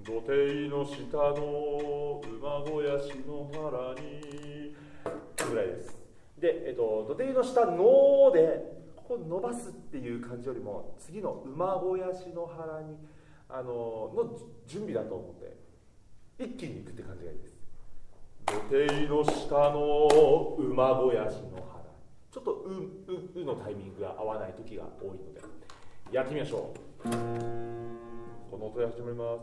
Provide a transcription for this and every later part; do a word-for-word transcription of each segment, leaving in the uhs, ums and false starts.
土手の下の馬小屋しの原にぐらいです。で、えっと、土手の下のでここ伸ばすっていう感じよりも次の馬小屋しの原にあのの準備だと思って一気にいくって感じがいいです。土手の下の馬小屋しの原、ちょっとう、う、うのタイミングが合わない時が多いのでやってみましょう。この音で始まります。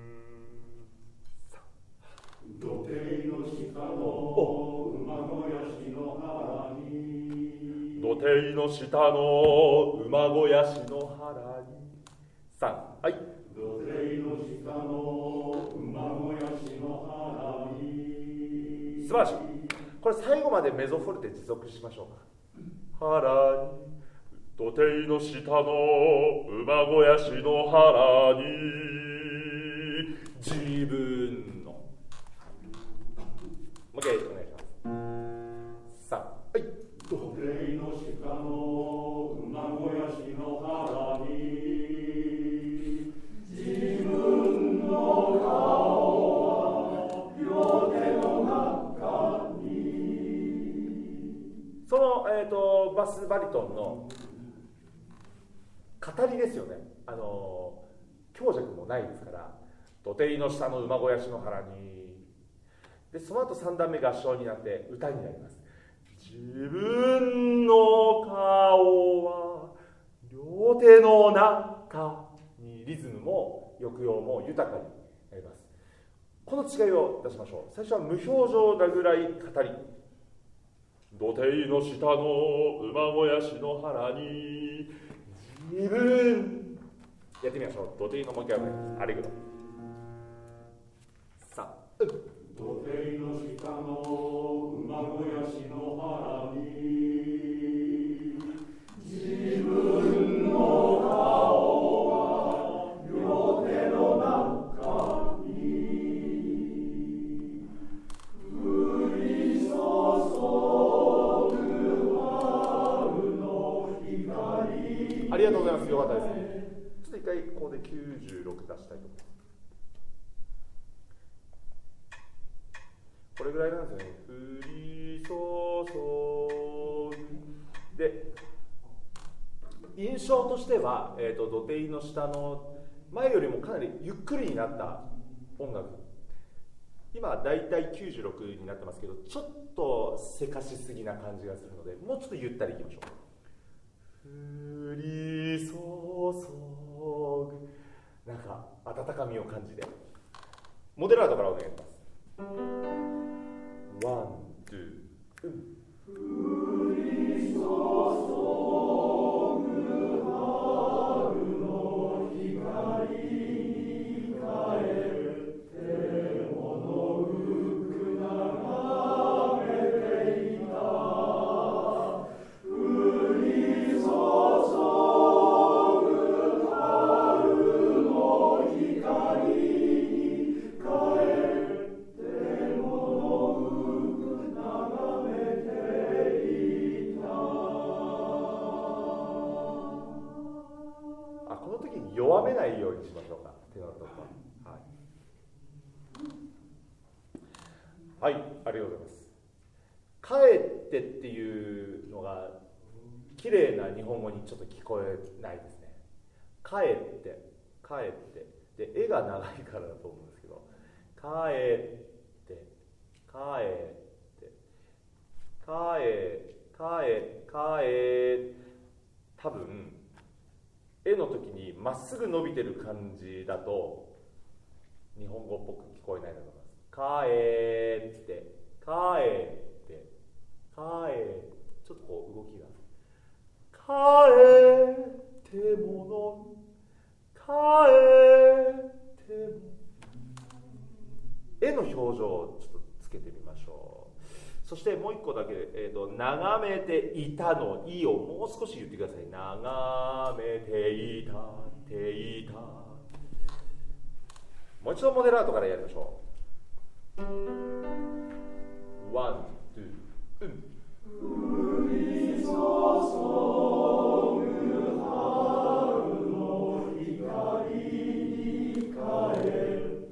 土手の下の馬小屋しの原に、 土手の下の馬小屋しの原に、さん、はい。 土手の下の馬小屋しの原に。 素晴らしい。これ最後までメゾフォルテ持続しましょうか。原に、土手の下の馬小屋しの原に、自分の。もう一回お願いします。さあ、はい。 土手の下の馬小屋しの原に、自分の顔は両手の中に。 その、えーと、バスバリトンの語りですよね。あの強弱もないですから、土手の下の馬小屋しの原に。でその後さん段目合唱になって歌になります。自分の顔は両手の中に、リズムも抑揚も豊かになります。この違いを出しましょう。最初は無表情なぐらい語り、土手の下の馬小屋しの原に自分、やってみましょう。土手のもう一回アレグロ。さあ、うん。 土手の下の馬小屋しの原に、自分の顔は両手の中に、降り注ぐ春の光。 ありがとうございます。よかったですね。ちょっと一回ここできゅうじゅうろく出したいと思います。これぐらいなんですよね。降り注ぐで、印象としては、えーと、土手の下の前よりもかなりゆっくりになった音楽。今だいたいきゅうじゅうろくになってますけど、ちょっとせかしすぎな感じがするので、もうちょっとゆったりいきましょう。降り注ぐ、なんか温かみを感じて、モデラートからお願いします。ワン、ツー、うん。 降り注ぐ春の光に帰ってものふく眺めていた。降り注ぐ春の光に帰ってもの眺めていた。 あ、この時に弱めないようにしましょうか。手のところ。はい。はい、ありがとうございます。帰ってっていうのが綺麗な日本語にちょっと聞こえないですね。帰って、帰って、で絵が長いからだと思うんですけど、帰って、帰って、帰帰帰、多分絵の時にまっすぐ伸びてる感じだと日本語っぽく聞こえないと思います。帰って帰って帰、ちょっとこう動きが帰ってもの帰っても、絵の表情をちょっとつけてみましょう。そしてもう一個だけ、えーと、眺めていたの「い」をもう少し言ってください。眺めていたていた。もう一度モデラートからやりましょう。ワン、ツー、うん。 降り注ぐ春の光に帰って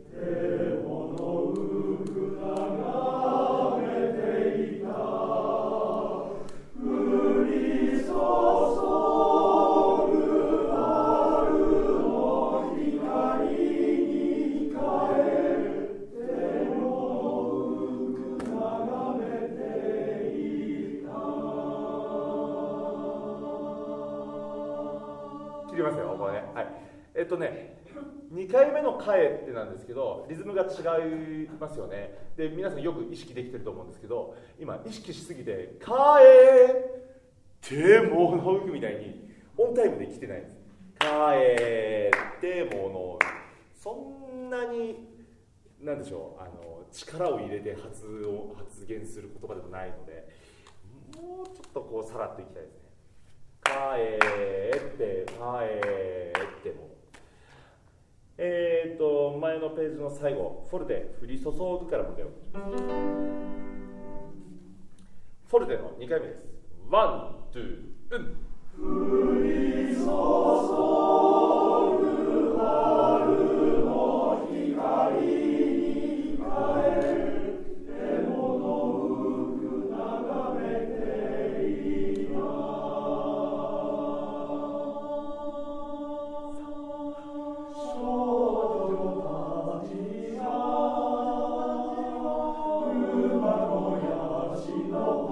えっとねにかいめの「帰って」なんですけど、リズムが違いますよね。で皆さんよく意識できてると思うんですけど、今意識しすぎて「帰ってものうく」みたいにオンタイムで来てないんです。帰ってものうく、そんなになんでしょう、あの力を入れて発を発言する言葉でもないので、もうちょっとこうさらっといきたいですね。帰って帰っても、えーと前のページの最後、フォルテ降り注ぐから問題を。フォルテのにかいめです。ワン、ツー、うん。 降り注ぐ春の光に帰ってものうく眺めていた。少女たちが馬のヤシの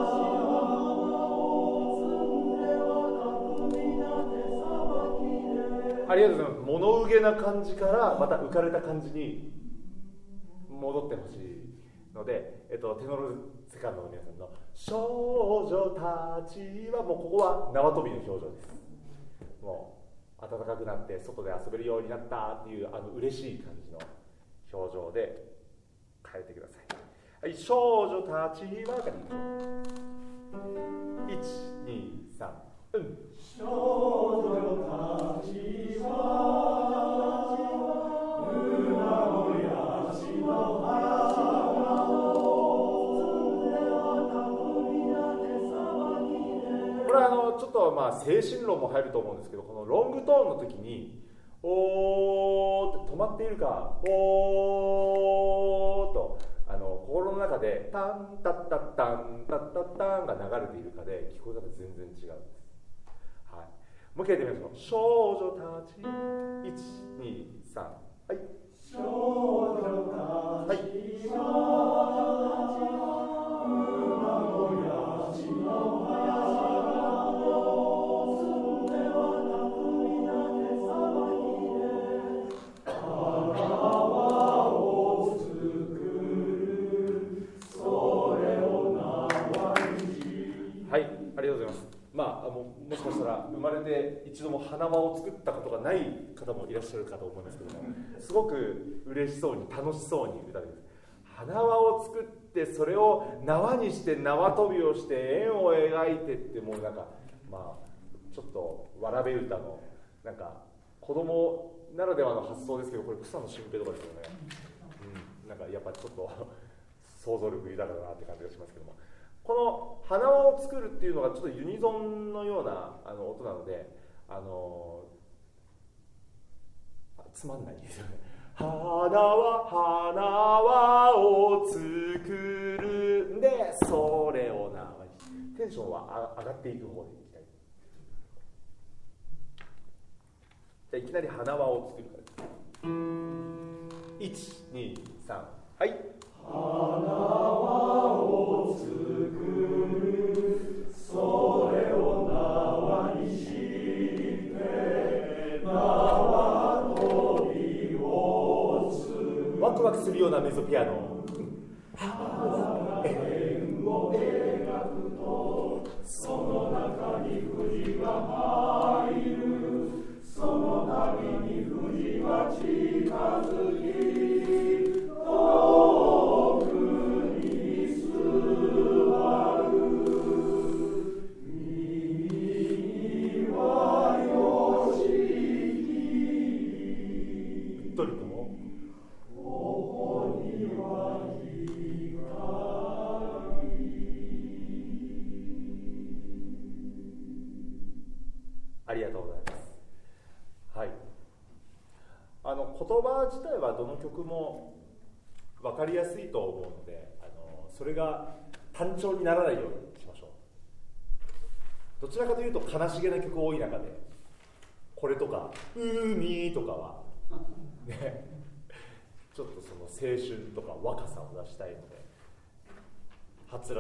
ありがとうございます。物憂げな感じからまた浮かれた感じに戻ってほしいので、えっと、テノールセカンドの皆さんの「少女たちは」もうここは縄跳びの表情です。もう暖かくなって外で遊べるようになったっていうあの嬉しい感じの表情で変えてください。はい、少女たちはからいきましょう。いち、に、さん、うん。 少女たちは馬のヤシの花をこれはあのちょっとまあ精神論も入ると思うんですけど、このロングトーンの時におーって止まっているか、おーとあの心の中でタンタッタッタンタッタッタンが流れているかで聞こえ方全然違うんです。はい、もう一回やってみましょう。少女たち、いち、に、さん、はい。 少女たちは馬のヤシの花を摘んでは巧みな手さばきで花を作る、それを縄にし。 はい、ありがとうございます。まあ、も, もしかしたら生まれて一度も花輪を作ったことがない方もいらっしゃるかと思いますけども、すごく嬉しそうに楽しそうに歌ってます。花輪を作ってそれを縄にして縄跳びをして円を描いてって、もうなんかまあちょっとわらべ歌のなんか子供ならではの発想ですけど、これ草野心平とかですよね。うん、なんかやっぱちょっと想像力豊かだなって感じがしますけども、この花輪を作るっていうのがちょっとユニゾンのようなあの音なので、あのつまんないですよね。花輪花輪を作るんで、それを縄に、テンションは上がっていく方でいきたい。じゃあいきなり花輪を作るからです。いち、に、さん、はい。 花輪を作る、それを縄にして縄跳びをする。 ワクワクするようなメゾピアノ。 円を描くとその中に藤が入る、その度に藤は近づき遠くに座る。耳にはよしき、 うっとりと頬にはありがとうございます。はい。あの言葉自体はどの曲も分かりやすいと思うので、あのそれが単調にならないようにしましょう。どちらかというと悲しげな曲多い中で、これとか海とかはね、ちょっとその青春とか若さを出したいので、はつら